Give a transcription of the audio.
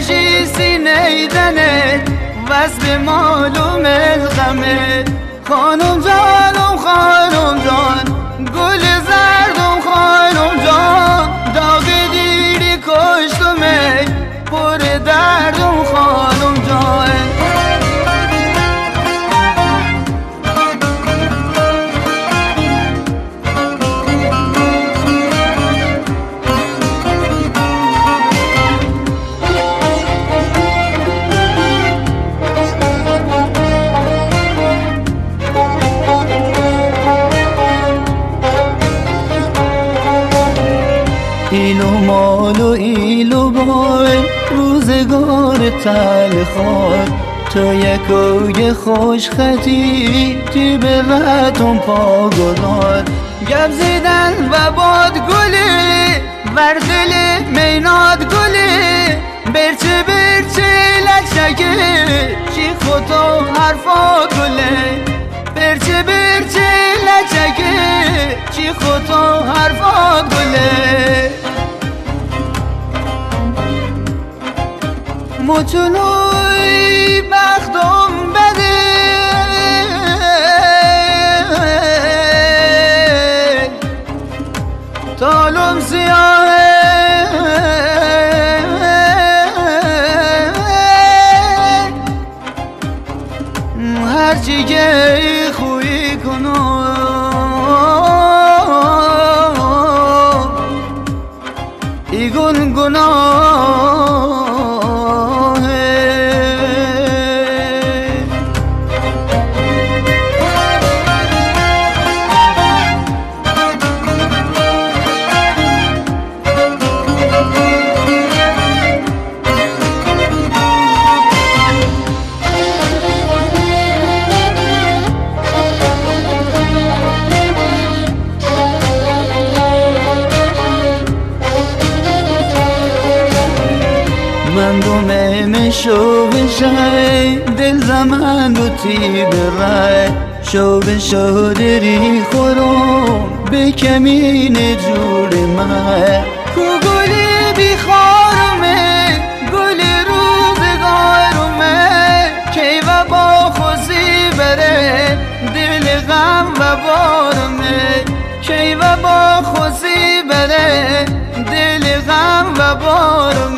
بکشی سینه دنه وصل معلوم غمه خانم جانم خانم جان گل زردم خانم جان داغ دیری کشتمه پر دردم خانم جان ایلو مال و ایلو بای روزگار تلخار تو یکوی خوش خطی تی به رتون پا گذار گب زیدن و باد گلی وردل میناد گلی برچه برچه لکشکه چی خودو حرفا گلی برچه برچه لکشکه چی خودو حرفا گلی مچونوی بختم بده تالم سیاهه هرچی که خویی کنم ایگون گناه من دومه شو بشای دل زمان رو تی برای شو بشو دری خورم به کمین جور من کو گلی بیخارمه گل روزگارمه کی و با خوزی بره دل غم و بارمه کی و با خوزی بره دل غم و بارمه